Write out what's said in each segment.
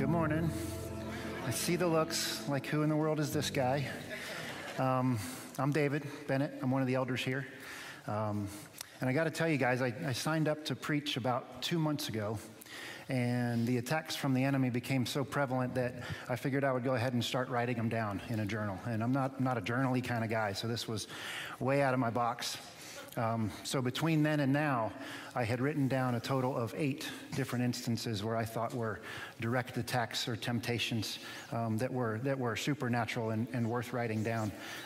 Good morning. I see the looks, like who in the world is this guy? I'm David Bennett. I'm one of the elders here. And I got to tell you guys, I signed up to preach about 2 months ago, and the attacks from the enemy became so prevalent that I figured I would go ahead and start writing them down in a journal. And I'm not a journal-y kind of guy, so this was way out of my box. So between then and now, I had written down a total of 8 different instances where I thought were direct attacks or temptations that were supernatural and worth writing down.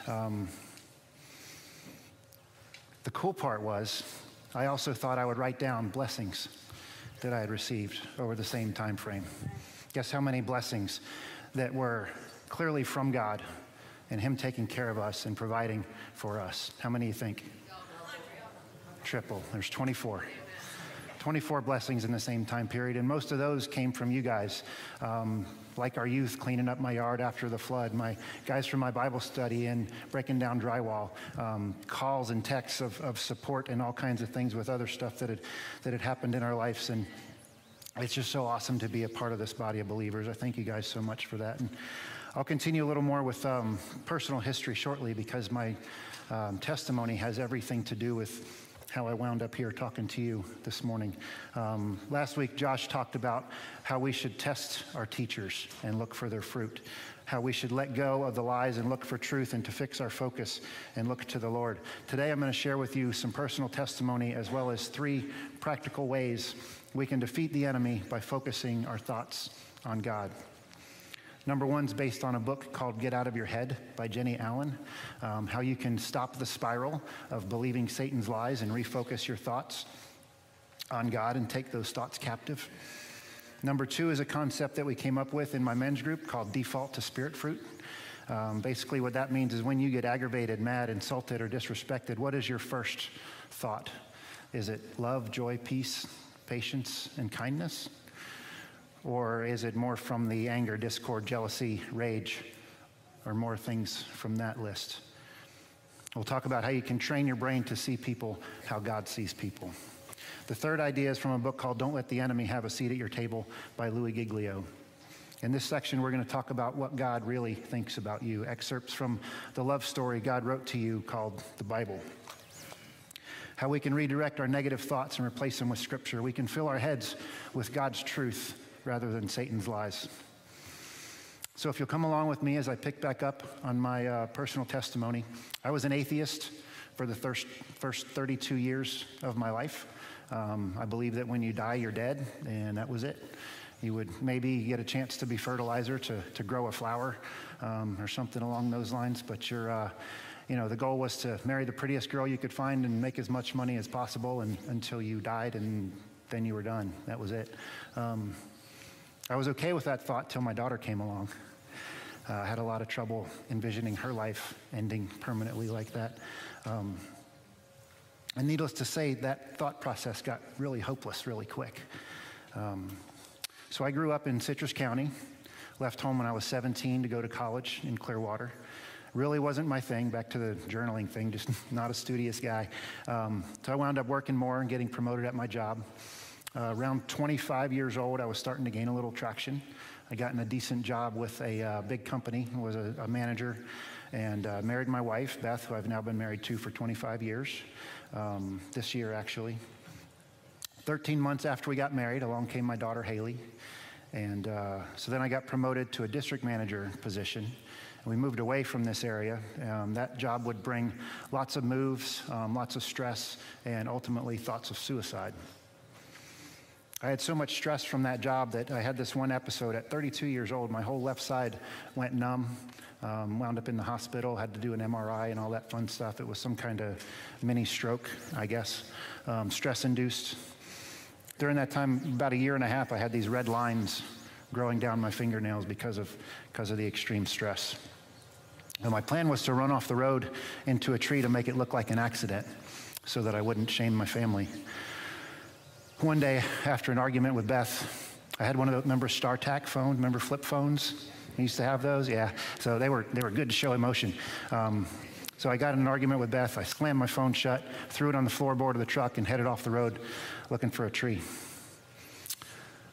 The cool part was, I also thought I would write down blessings that I had received over the same time frame. Guess how many blessings that were clearly from God and Him taking care of us and providing for us? How many do you think? Triple. There's 24. 24 blessings in the same time period, and most of those came from you guys. Like our youth cleaning up my yard after the flood, my guys from my Bible study and breaking down drywall, calls and texts of support and all kinds of things with other stuff that had happened in our lives. And it's just so awesome to be a part of this body of believers. I thank you guys so much for that. And I'll continue a little more with personal history shortly, because my testimony has everything to do with how I wound up here talking to you this morning. Last week, Josh talked about how we should test our teachers and look for their fruit, how we should let go of the lies and look for truth, and to fix our focus and look to the Lord. Today, I'm going to share with you some personal testimony, as well as 3 practical ways we can defeat the enemy by focusing our thoughts on God. Number 1 is based on a book called Get Out of Your Head by Jenny Allen, how you can stop the spiral of believing Satan's lies and refocus your thoughts on God and take those thoughts captive. Number 2 is a concept that we came up with in my men's group called default to spirit fruit. Basically what that means is when you get aggravated, mad, insulted, or disrespected, what is your first thought? Is it love, joy, peace, patience, and kindness? Or is it more from the anger, discord, jealousy, rage, or more things from that list? We'll talk about how you can train your brain to see people how God sees people. The third idea is from a book called Don't Let the Enemy Have a Seat at Your Table by Louis Giglio. In this section, we're going to talk about what God really thinks about you. Excerpts from the love story God wrote to you called the Bible. How we can redirect our negative thoughts and replace them with Scripture. We can fill our heads with God's truth rather than Satan's lies. So if you'll come along with me as I pick back up on my personal testimony. I was an atheist for the first 32 years of my life. I believe that when you die, you're dead, and that was it. You would maybe get a chance to be fertilizer to grow a flower or something along those lines, but the goal was to marry the prettiest girl you could find and make as much money as possible until you died, and then you were done. That was it. I was okay with that thought till my daughter came along. I had a lot of trouble envisioning her life ending permanently like that. And needless to say, that thought process got really hopeless really quick. So I grew up in Citrus County, left home when I was 17 to go to college in Clearwater. Really wasn't my thing, back to the journaling thing, just not a studious guy. So I wound up working more and getting promoted at my job. Around 25 years old, I was starting to gain a little traction. I got in a decent job with a big company, was a manager, and married my wife, Beth, who I've now been married to for 25 years, this year actually. 13 months after we got married, along came my daughter, Haley. And so then I got promoted to a district manager position. We moved away from this area. That job would bring lots of moves, lots of stress, and ultimately thoughts of suicide. I had so much stress from that job that I had this one episode at 32 years old. My whole left side went numb, wound up in the hospital, had to do an MRI and all that fun stuff. It was some kind of mini stroke, I guess, stress-induced. During that time, about 1.5 years, I had these red lines growing down my fingernails because of the extreme stress. And my plan was to run off the road into a tree to make it look like an accident so that I wouldn't shame my family. One day, after an argument with Beth, I had one of those, remember StarTAC phones, remember flip phones? I used to have those, yeah. So they were good to show emotion. So I got in an argument with Beth. I slammed my phone shut, threw it on the floorboard of the truck, and headed off the road looking for a tree.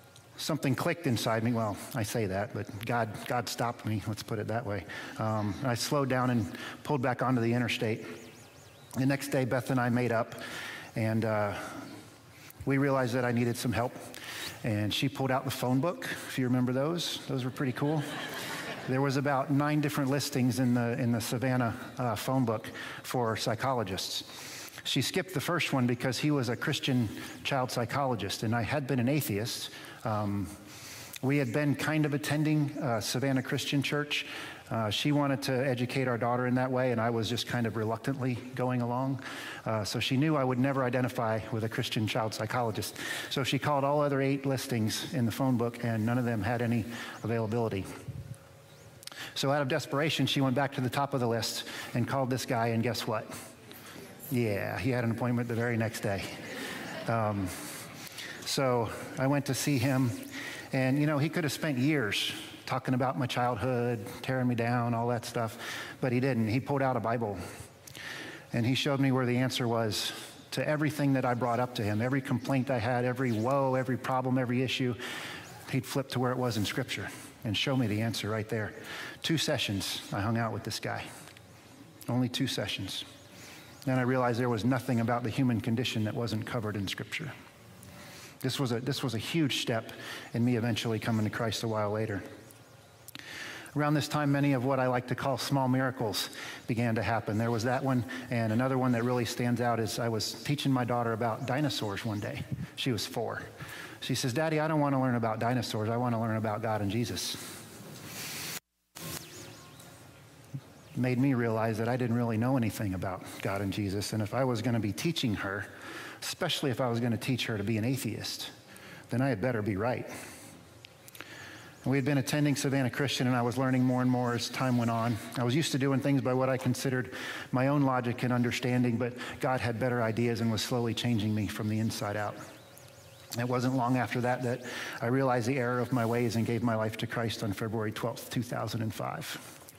something clicked inside me. Well, I say that, but God stopped me, let's put it that way. I slowed down and pulled back onto the interstate. The next day, Beth and I made up, and we realized that I needed some help. And she pulled out the phone book, if you remember those. Those were pretty cool. There was about 9 different listings in the Savannah phone book for psychologists. She skipped the first one because he was a Christian child psychologist, and I had been an atheist. We had been kind of attending Savannah Christian Church. She wanted to educate our daughter in that way, and I was just kind of reluctantly going along. So she knew I would never identify with a Christian child psychologist. So she called all other 8 listings in the phone book, and none of them had any availability. So out of desperation, she went back to the top of the list and called this guy, and guess what? Yeah, he had an appointment the very next day. So I went to see him, and you know, he could have spent years talking about my childhood, tearing me down, all that stuff, but he didn't. He pulled out a Bible, and he showed me where the answer was to everything that I brought up to him, every complaint I had, every woe, every problem, every issue. He'd flip to where it was in Scripture and show me the answer right there. 2 sessions I hung out with this guy, only 2 sessions. Then I realized there was nothing about the human condition that wasn't covered in Scripture. This was a huge step in me eventually coming to Christ a while later. Around this time, many of what I like to call small miracles began to happen. There was that one, and another one that really stands out is I was teaching my daughter about dinosaurs one day. She was 4. She says, "Daddy, I don't want to learn about dinosaurs. I want to learn about God and Jesus." Made me realize that I didn't really know anything about God and Jesus, and if I was going to be teaching her, especially if I was going to teach her to be an atheist, then I had better be right. And we had been attending Savannah Christian, and I was learning more and more as time went on. I was used to doing things by what I considered my own logic and understanding, but God had better ideas and was slowly changing me from the inside out. It wasn't long after that I realized the error of my ways and gave my life to Christ on February 12th, 2005.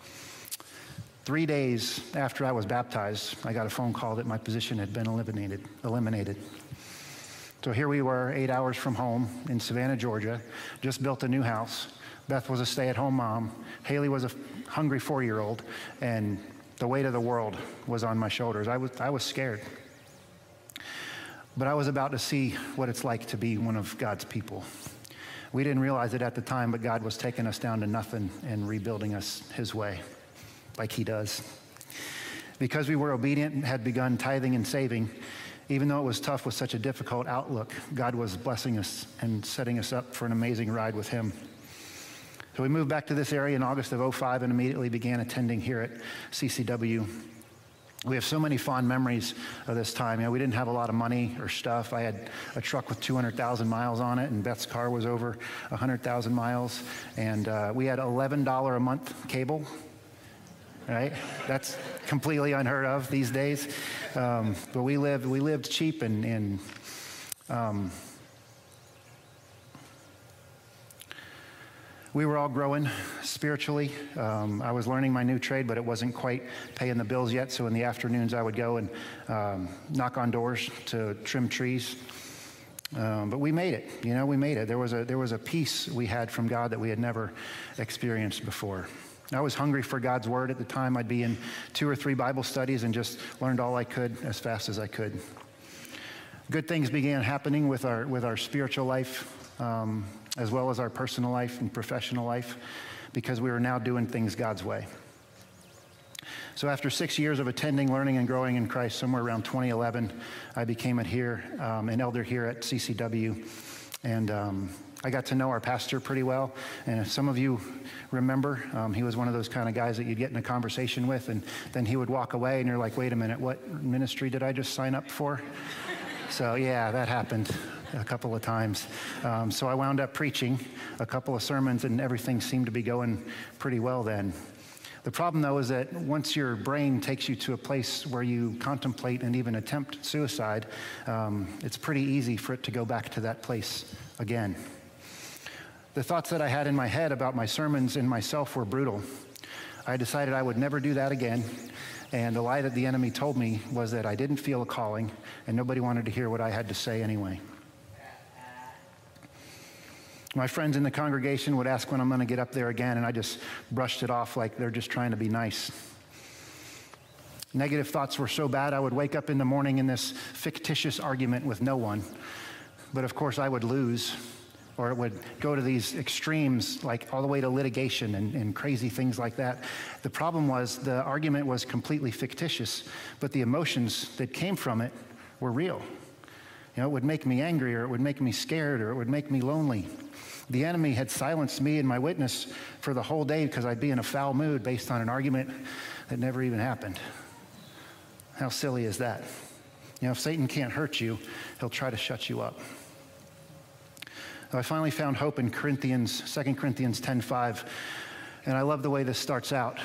3 days after I was baptized, I got a phone call that my position had been eliminated. So here we were, 8 hours from home in Savannah, Georgia, just built a new house. Beth was a stay-at-home mom. Haley was a hungry 4-year-old, and the weight of the world was on my shoulders. I was scared. But I was about to see what it's like to be one of God's people. We didn't realize it at the time, but God was taking us down to nothing and rebuilding us His way, like He does. Because we were obedient and had begun tithing and saving, even though it was tough with such a difficult outlook, God was blessing us and setting us up for an amazing ride with Him. So we moved back to this area in August of 2005 and immediately began attending here at CCW. We have so many fond memories of this time. You know, we didn't have a lot of money or stuff. I had a truck with 200,000 miles on it, and Beth's car was over 100,000 miles. And we had $11 a month cable, right? That's completely unheard of these days. But we lived cheap and we were all growing spiritually. I was learning my new trade, but it wasn't quite paying the bills yet. So in the afternoons, I would go and knock on doors to trim trees. But we made it. You know, we made it. There was a peace we had from God that we had never experienced before. I was hungry for God's word at the time. I'd be in 2 or 3 Bible studies and just learned all I could as fast as I could. Good things began happening with our spiritual life, as well as our personal life and professional life, because we were now doing things God's way. So after 6 years of attending, learning, and growing in Christ, somewhere around 2011, I became an elder here at CCW, and I got to know our pastor pretty well. And if some of you remember, he was one of those kind of guys that you'd get in a conversation with, and then he would walk away, and you're like, wait a minute, what ministry did I just sign up for? So yeah, that happened a couple of times. So I wound up preaching a couple of sermons, and everything seemed to be going pretty well then. The problem, though, is that once your brain takes you to a place where you contemplate and even attempt suicide, it's pretty easy for it to go back to that place again. The thoughts that I had in my head about my sermons and myself were brutal. I decided I would never do that again. And the lie that the enemy told me was that I didn't feel a calling, and nobody wanted to hear what I had to say anyway. My friends in the congregation would ask when I'm going to get up there again, and I just brushed it off like they're just trying to be nice. Negative thoughts were so bad, I would wake up in the morning in this fictitious argument with no one. But of course, I would lose, or it would go to these extremes, like all the way to litigation and crazy things like that. The problem was the argument was completely fictitious, but the emotions that came from it were real. You know, it would make me angry, or it would make me scared, or it would make me lonely. The enemy had silenced me and my witness for the whole day because I'd be in a foul mood based on an argument that never even happened. How silly is that? You know, if Satan can't hurt you, he'll try to shut you up. I finally found hope in 2 Corinthians 10:5, and I love the way this starts out.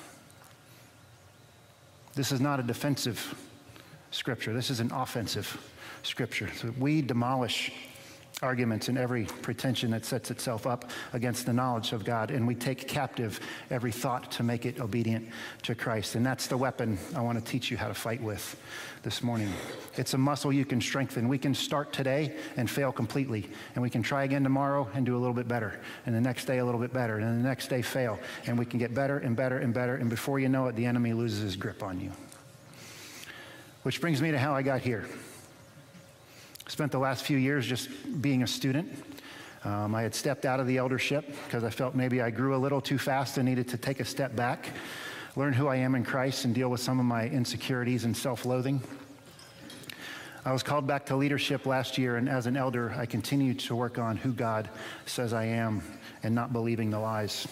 This is not a defensive scripture. This is an offensive scripture. So we demolish arguments and every pretension that sets itself up against the knowledge of God, and we take captive every thought to make it obedient to Christ. And that's the weapon I want to teach you how to fight with this morning. It's a muscle you can strengthen. We can start today and fail completely, and we can try again tomorrow and do a little bit better, and the next day a little bit better, and then the next day fail, and we can get better and better and better, and before you know it, the enemy loses his grip on you. Which brings me to how I got here. Spent the last few years just being a student. I had stepped out of the eldership because I felt maybe I grew a little too fast and needed to take a step back, learn who I am in Christ, and deal with some of my insecurities and self-loathing. I was called back to leadership last year, and as an elder, I continued to work on who God says I am and not believing the lies.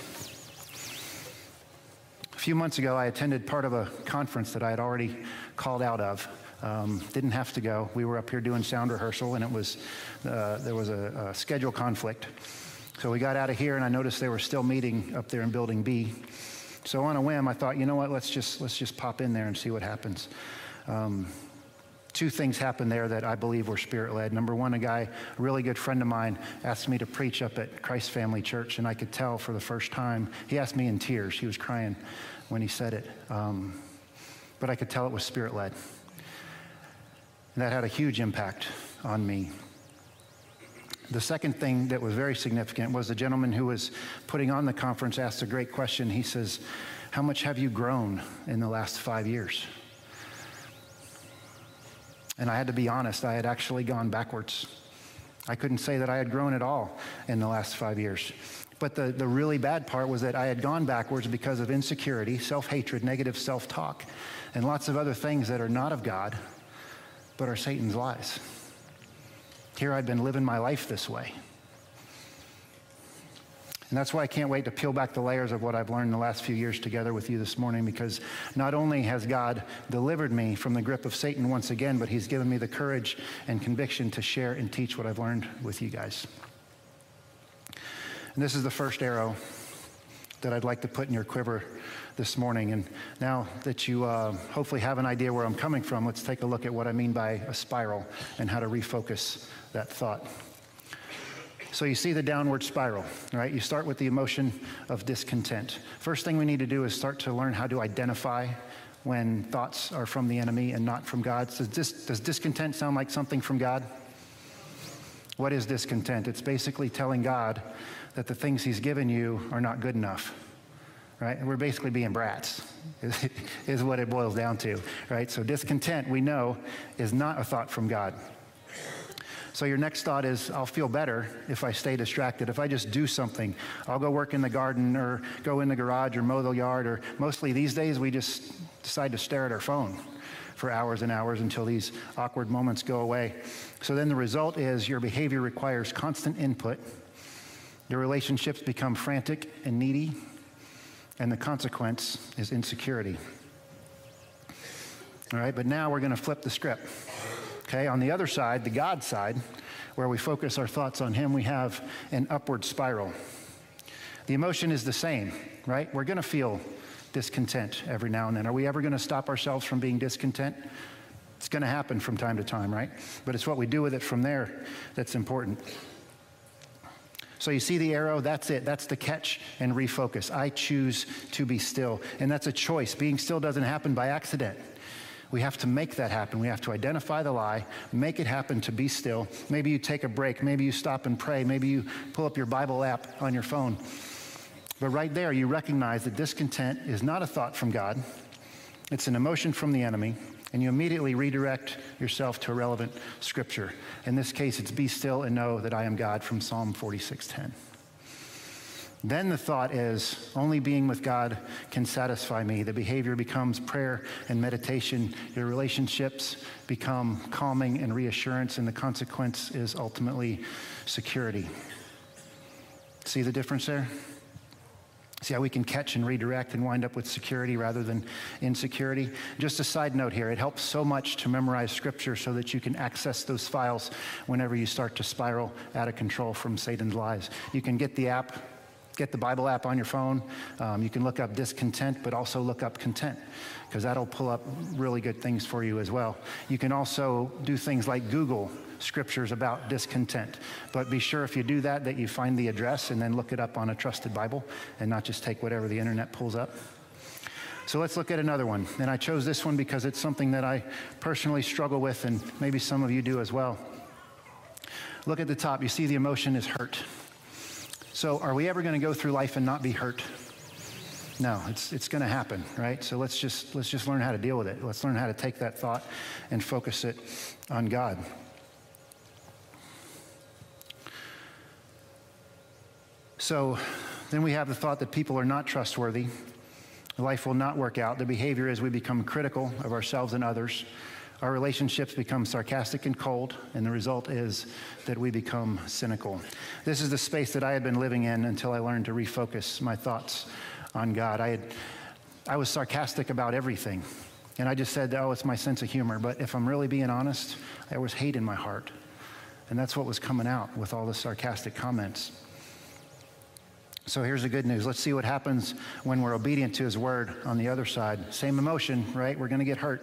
A few months ago, I attended part of a conference that I had already called out of. Didn't have to go. We were up here doing sound rehearsal, and it was there was a schedule conflict. So we got out of here, and I noticed they were still meeting up there in Building B. So on a whim, I thought, you know what? Let's just pop in there and see what happens. Two things happened there that I believe were Spirit-led. Number one, a really good friend of mine, asked me to preach up at Christ Family Church, and I could tell for the first time. He asked me in tears. He was crying when he said it, but I could tell it was Spirit-led. And that had a huge impact on me. The second thing that was very significant was the gentleman who was putting on the conference asked a great question. He says, "How much have you grown in the last 5 years?" And I had to be honest, I had actually gone backwards. I couldn't say that I had grown at all in the last 5 years. But the really bad part was that I had gone backwards because of insecurity, self-hatred, negative self-talk, and lots of other things that are not of God, but are Satan's lies. Here I'd been living my life this way. And that's why I can't wait to peel back the layers of what I've learned in the last few years together with you this morning, because not only has God delivered me from the grip of Satan once again, but he's given me the courage and conviction to share and teach what I've learned with you guys. And this is the first arrow that I'd like to put in your quiver this morning. And now that you hopefully have an idea where I'm coming from, let's take a look at what I mean by a spiral and how to refocus that thought. So you see the downward spiral, right? You start with the emotion of discontent. First thing we need to do is start to learn how to identify when thoughts are from the enemy and not from God. So does discontent sound like something from God? What is discontent? It's basically telling God that the things he's given you are not good enough. Right? And we're basically being brats, is what it boils down to, right? So discontent, we know, is not a thought from God. So your next thought is, I'll feel better if I stay distracted. If I just do something, I'll go work in the garden or go in the garage or mow the yard, or mostly these days we just decide to stare at our phone for hours and hours until these awkward moments go away. So then the result is your behavior requires constant input. Your relationships become frantic and needy. And the consequence is insecurity. All right, but now we're going to flip the script. Okay, on the other side, the God side, where we focus our thoughts on him, we have an upward spiral. The emotion is the same, right? We're going to feel discontent every now and then. Are we ever going to stop ourselves from being discontent? It's going to happen from time to time, right? But it's what we do with it from there that's important. So you see the arrow? That's it. That's the catch and refocus. I choose to be still. And that's a choice. Being still doesn't happen by accident. We have to make that happen. We have to identify the lie, make it happen to be still. Maybe you take a break. Maybe you stop and pray. Maybe you pull up your Bible app on your phone. But right there, you recognize that discontent is not a thought from God. It's an emotion from the enemy, and you immediately redirect yourself to a relevant scripture. In this case, it's be still and know that I am God from Psalm 46:10. Then the thought is, only being with God can satisfy me. The behavior becomes prayer and meditation. Your relationships become calming and reassurance, and the consequence is ultimately security. See the difference there? See how we can catch and redirect and wind up with security rather than insecurity? Just a side note here, it helps so much to memorize scripture so that you can access those files whenever you start to spiral out of control from Satan's lies. You can get the app, get the Bible app on your phone. You can look up discontent, but also look up content, because that'll pull up really good things for you as well. You can also do things like Google scriptures about discontent, but be sure if you do that, that you find the address and then look it up on a trusted Bible and not just take whatever the internet pulls up. So let's look at another one. And I chose this one because it's something that I personally struggle with, and maybe some of you do as well. Look at the top. You see the emotion is hurt. So are we ever going to go through life and not be hurt? No, it's going to happen, right? So let's just learn how to deal with it. Let's learn how to take that thought and focus it on God. So then we have the thought that people are not trustworthy. Life will not work out. The behavior is we become critical of ourselves and others. Our relationships become sarcastic and cold, and the result is that we become cynical. This is the space that I had been living in until I learned to refocus my thoughts on God. I was sarcastic about everything, and I just said, oh, it's my sense of humor. But if I'm really being honest, there was hate in my heart, and that's what was coming out with all the sarcastic comments. So here's the good news. Let's see what happens when we're obedient to his word on the other side. Same emotion, right? We're going to get hurt.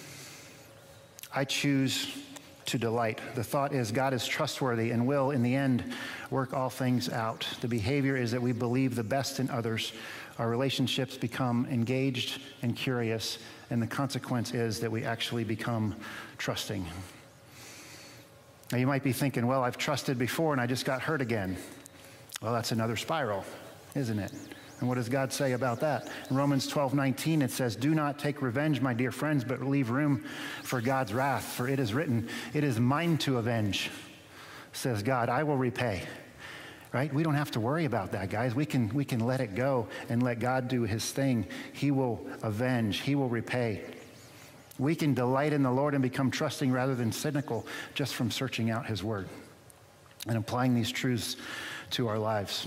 I choose to delight. The thought is God is trustworthy and will, in the end, work all things out. The behavior is that we believe the best in others. Our relationships become engaged and curious, and the consequence is that we actually become trusting. Now you might be thinking, well, I've trusted before and I just got hurt again. Well, that's another spiral, isn't it? And what does God say about that? In Romans 12:19, it says, do not take revenge, my dear friends, but leave room for God's wrath. For it is written, it is mine to avenge, says God. I will repay. Right? We don't have to worry about that, guys. We can let it go and let God do his thing. He will avenge. He will repay. We can delight in the Lord and become trusting rather than cynical just from searching out his word and applying these truths to our lives.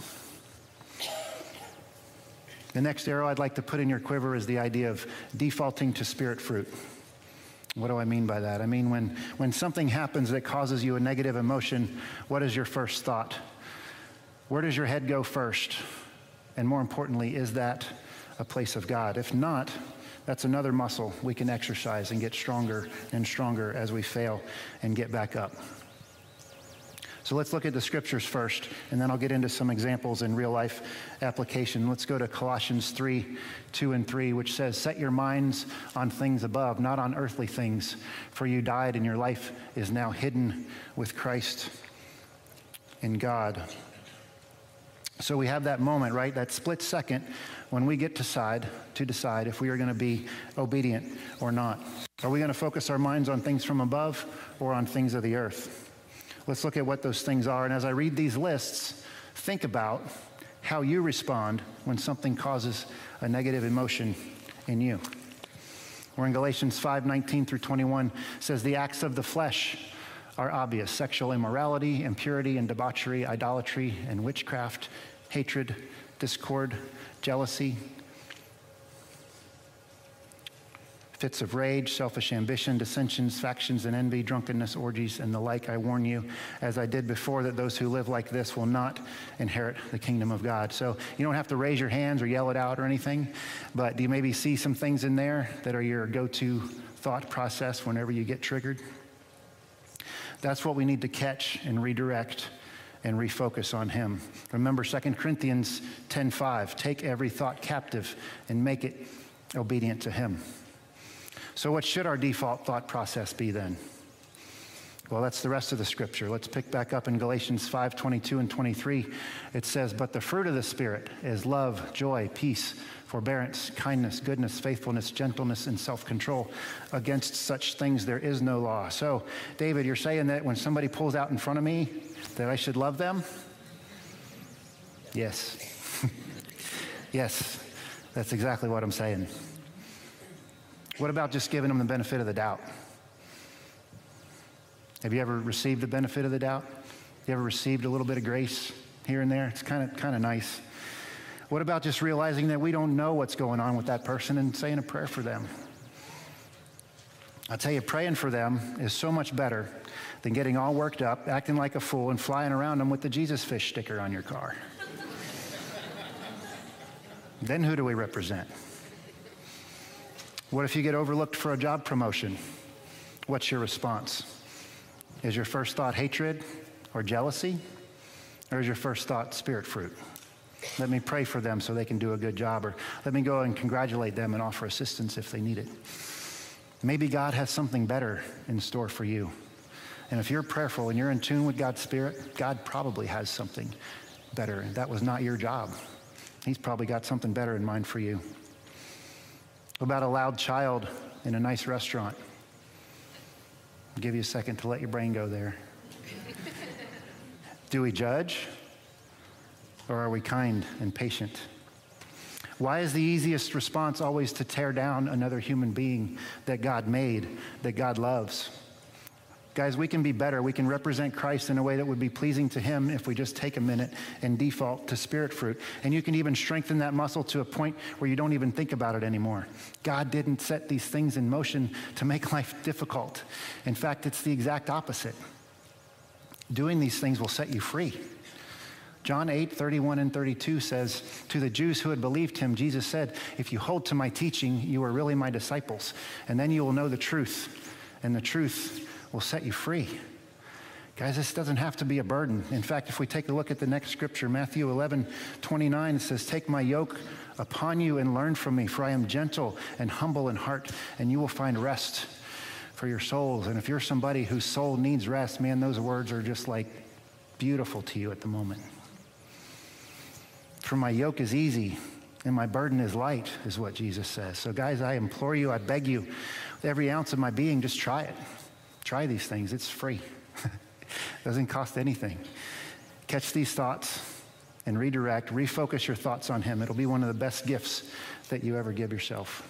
The next arrow I'd like to put in your quiver is the idea of defaulting to spirit fruit. What do I mean by that? I mean, when something happens that causes you a negative emotion, what is your first thought? Where does your head go first? And more importantly, is that a place of God? If not, that's another muscle we can exercise and get stronger and stronger as we fail and get back up. So let's look at the scriptures first, and then I'll get into some examples in real life application. Let's go to Colossians 3:2-3, which says, set your minds on things above, not on earthly things, for you died and your life is now hidden with Christ in God. So we have that moment, right? That split second when we get to decide if we are going to be obedient or not. Are we going to focus our minds on things from above or on things of the earth? Let's look at what those things are. And as I read these lists, think about how you respond when something causes a negative emotion in you. Or in Galatians 5:19-21 says, the acts of the flesh are obvious: sexual immorality, impurity and debauchery, idolatry and witchcraft, hatred, discord, jealousy, fits of rage, selfish ambition, dissensions, factions and envy, drunkenness, orgies, and the like. I warn you, as I did before, that those who live like this will not inherit the kingdom of God. So you don't have to raise your hands or yell it out or anything, but do you maybe see some things in there that are your go-to thought process whenever you get triggered? That's what we need to catch and redirect and refocus on him. Remember 2 Corinthians 10:5, take every thought captive and make it obedient to him. So what should our default thought process be then? Well, that's the rest of the scripture. Let's pick back up in Galatians 5:22 and 23. It says, but the fruit of the Spirit is love, joy, peace, forbearance, kindness, goodness, faithfulness, gentleness, and self-control. Against such things there is no law. So, David, you're saying that when somebody pulls out in front of me, that I should love them? Yes. Yes, that's exactly what I'm saying. What about just giving them the benefit of the doubt? Have you ever received the benefit of the doubt? You ever received a little bit of grace here and there? It's kind of nice. What about just realizing that we don't know what's going on with that person and saying a prayer for them? I'll tell you, praying for them is so much better than getting all worked up, acting like a fool, and flying around them with the Jesus fish sticker on your car. Then who do we represent? What if you get overlooked for a job promotion? What's your response? Is your first thought hatred or jealousy? Or is your first thought spirit fruit? Let me pray for them so they can do a good job, or let me go and congratulate them and offer assistance if they need it. Maybe God has something better in store for you. And if you're prayerful and you're in tune with God's Spirit, God probably has something better. And that was not your job. He's probably got something better in mind for you. What about a loud child in a nice restaurant? I'll give you a second to let your brain go there. Do we judge? Or are we kind and patient? Why is the easiest response always to tear down another human being that God made, that God loves? Guys, we can be better. We can represent Christ in a way that would be pleasing to him if we just take a minute and default to spirit fruit. And you can even strengthen that muscle to a point where you don't even think about it anymore. God didn't set these things in motion to make life difficult. In fact, it's the exact opposite. Doing these things will set you free. John 8:31 and 32 says, to the Jews who had believed him, Jesus said, if you hold to my teaching, you are really my disciples, and then you will know the truth, and the truth will set you free. Guys, this doesn't have to be a burden. In fact, if we take a look at the next scripture, Matthew 11:29, it says, take my yoke upon you and learn from me, for I am gentle and humble in heart, and you will find rest for your souls. And if you're somebody whose soul needs rest, man, those words are just like beautiful to you at the moment. For my yoke is easy and my burden is light, is what Jesus says. So guys, I implore you, I beg you, with every ounce of my being, just try it. Try these things. It's free. Doesn't cost anything. Catch these thoughts and redirect, refocus your thoughts on him. It'll be one of the best gifts that you ever give yourself.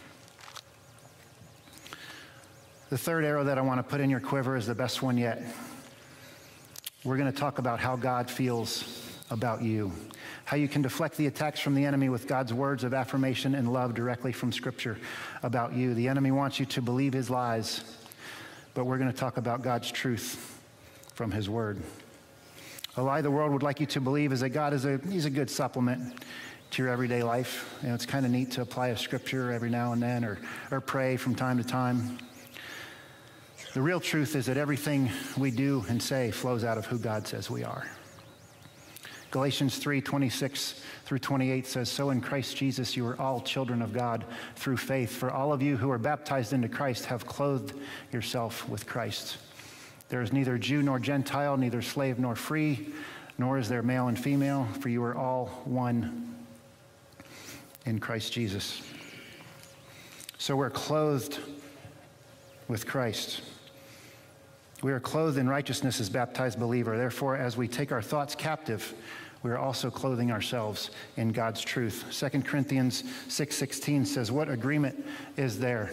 The third arrow that I want to put in your quiver is the best one yet. We're going to talk about how God feels about you, how you can deflect the attacks from the enemy with God's words of affirmation and love directly from Scripture about you. The enemy wants you to believe his lies, but we're going to talk about God's truth from his word. A lie the world would like you to believe is that God he's a good supplement to your everyday life. You know, it's kind of neat to apply a scripture every now and then or pray from time to time. The real truth is that everything we do and say flows out of who God says we are. Galatians 3:26 through 28 says, so in Christ Jesus you are all children of God through faith. For all of you who are baptized into Christ have clothed yourself with Christ. There is neither Jew nor Gentile, neither slave nor free, nor is there male and female, for you are all one in Christ Jesus. So we're clothed with Christ. We are clothed in righteousness as baptized believer. Therefore, as we take our thoughts captive, we are also clothing ourselves in God's truth. 2 Corinthians 6:16 says, what agreement is there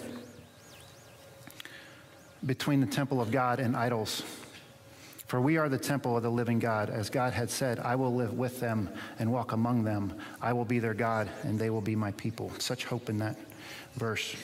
between the temple of God and idols? For we are the temple of the living God. As God had said, I will live with them and walk among them. I will be their God, and they will be my people. Such hope in that verse.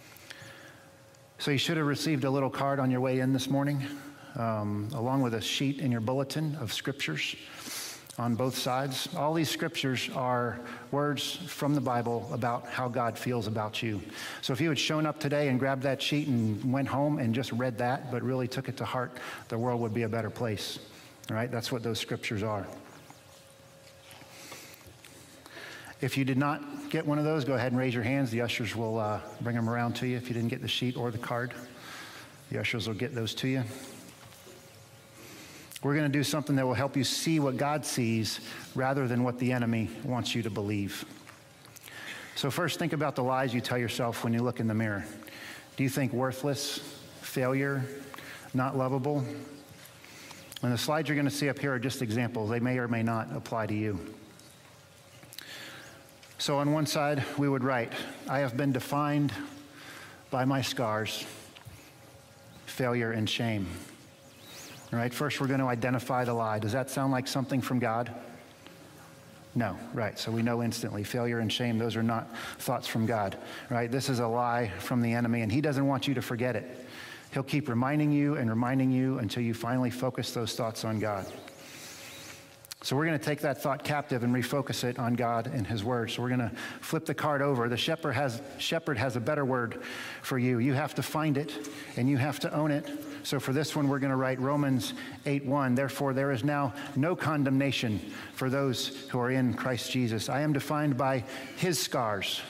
So you should have received a little card on your way in this morning, along with a sheet in your bulletin of scriptures on both sides. All these scriptures are words from the Bible about how God feels about you. So if you had shown up today and grabbed that sheet and went home and just read that, but really took it to heart, the world would be a better place. All right? That's what those scriptures are. If you did not get one of those, go ahead and raise your hands. The ushers will bring them around to you. If you didn't get the sheet or the card, the ushers will get those to you. We're going to do something that will help you see what God sees rather than what the enemy wants you to believe. So first, think about the lies you tell yourself when you look in the mirror. Do you think worthless, failure, not lovable? And the slides you're going to see up here are just examples. They may or may not apply to you. So on one side, we would write, I have been defined by my scars, failure, and shame. All right, first we're going to identify the lie. Does that sound like something from God? No, right, so we know instantly, failure and shame, those are not thoughts from God, right? This is a lie from the enemy, and he doesn't want you to forget it. He'll keep reminding you until you finally focus those thoughts on God. So we're going to take that thought captive and refocus it on God and his word. So we're going to flip the card over. The shepherd has a better word for you. You have to find it, and you have to own it. So for this one, we're going to write Romans 8:1. Therefore, there is now no condemnation for those who are in Christ Jesus. I am defined by his scars.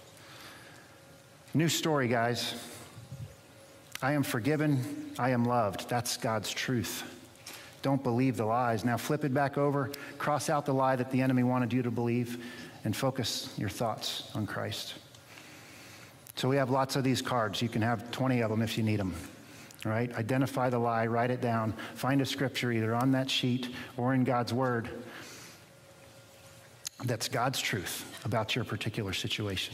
New story, guys. I am forgiven. I am loved. That's God's truth. Don't believe the lies. Now flip it back over, cross out the lie that the enemy wanted you to believe, and focus your thoughts on Christ. So we have lots of these cards. You can have 20 of them if you need them. All right? Identify the lie, write it down, find a scripture either on that sheet or in God's word that's God's truth about your particular situation.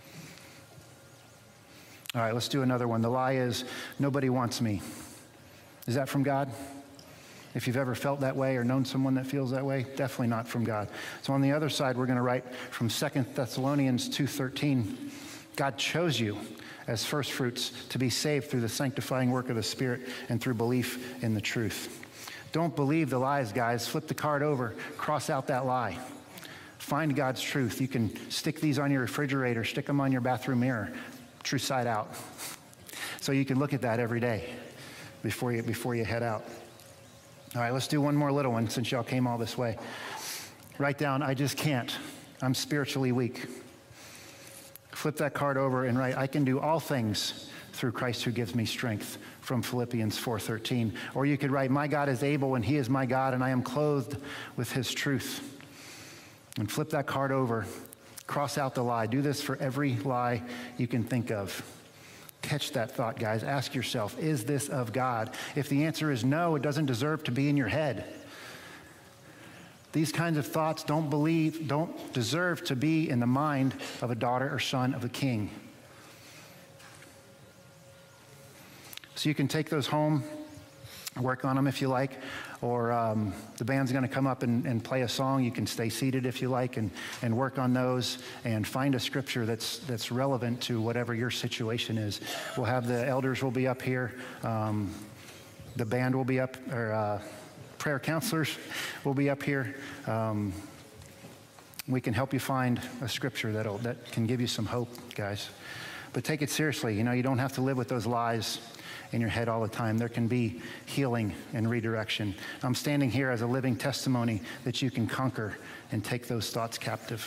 All right, let's do another one. The lie is, nobody wants me. Is that from God? If you've ever felt that way or known someone that feels that way, definitely not from God. So on the other side, we're going to write from 2 Thessalonians 2:13. God chose you as first fruits to be saved through the sanctifying work of the Spirit and through belief in the truth. Don't believe the lies, guys. Flip the card over, cross out that lie. Find God's truth. You can stick these on your refrigerator, stick them on your bathroom mirror, true side out. So you can look at that every day before you head out. All right, let's do one more little one since y'all came all this way. Write down, I just can't. I'm spiritually weak. Flip that card over and write, I can do all things through Christ who gives me strength, from Philippians 4:13. Or you could write, my God is able and he is my God and I am clothed with his truth. And flip that card over, cross out the lie. Do this for every lie you can think of. Catch that thought, guys. Ask yourself, is this of God? If the answer is no, it doesn't deserve to be in your head. These kinds of thoughts don't deserve to be in the mind of a daughter or son of a king. So you can take those home, work on them if you like, or the band's going to come up and play a song. You can stay seated if you like and work on those and find a scripture that's relevant to whatever your situation is. We'll have the elders will be up here. The band will be up, or prayer counselors will be up here. We can help you find a scripture that can give you some hope, guys. But take it seriously. You know, you don't have to live with those lies in your head all the time. There can be healing and redirection. I'm standing here as a living testimony that you can conquer and take those thoughts captive.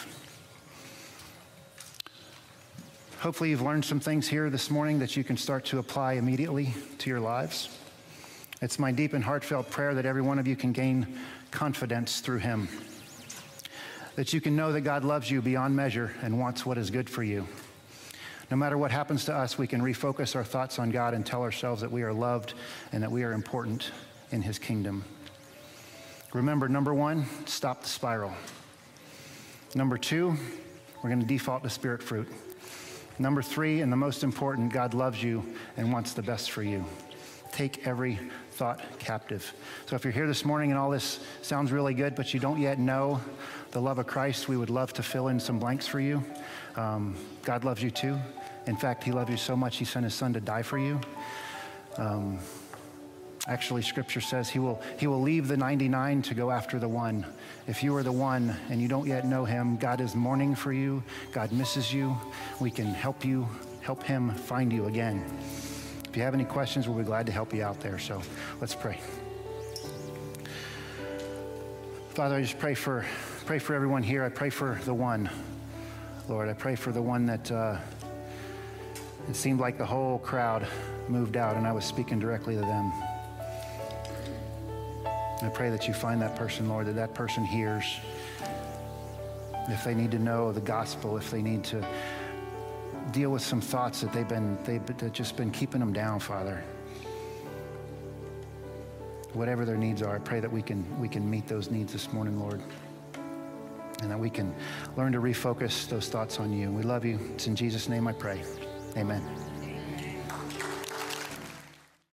Hopefully you've learned some things here this morning that you can start to apply immediately to your lives. It's my deep and heartfelt prayer that every one of you can gain confidence through him, that you can know that God loves you beyond measure and wants what is good for you. No matter what happens to us, we can refocus our thoughts on God and tell ourselves that we are loved and that we are important in his kingdom. Remember, number one, stop the spiral. Number two, we're going to default to spirit fruit. Number three, and the most important, God loves you and wants the best for you. Take every thought captive. So if you're here this morning and all this sounds really good, but you don't yet know the love of Christ, we would love to fill in some blanks for you. God loves you too. In fact, he loved you so much, he sent his son to die for you. Actually, scripture says he will leave the 99 to go after the one. If you are the one and you don't yet know him, God is mourning for you. God misses you. We can help him find you again. If you have any questions, we'll be glad to help you out there. So let's pray. Father, I just pray for pray for everyone here. I pray for the one, Lord. I pray for the one that it seemed like the whole crowd moved out and I was speaking directly to them. I pray that you find that person, Lord, that that person hears. If they need to know the gospel, if they need to deal with some thoughts that they've just been keeping them down, Father. Whatever their needs are, I pray that we can meet those needs this morning, Lord. And that we can learn to refocus those thoughts on you. We love you. It's in Jesus' name I pray. Amen.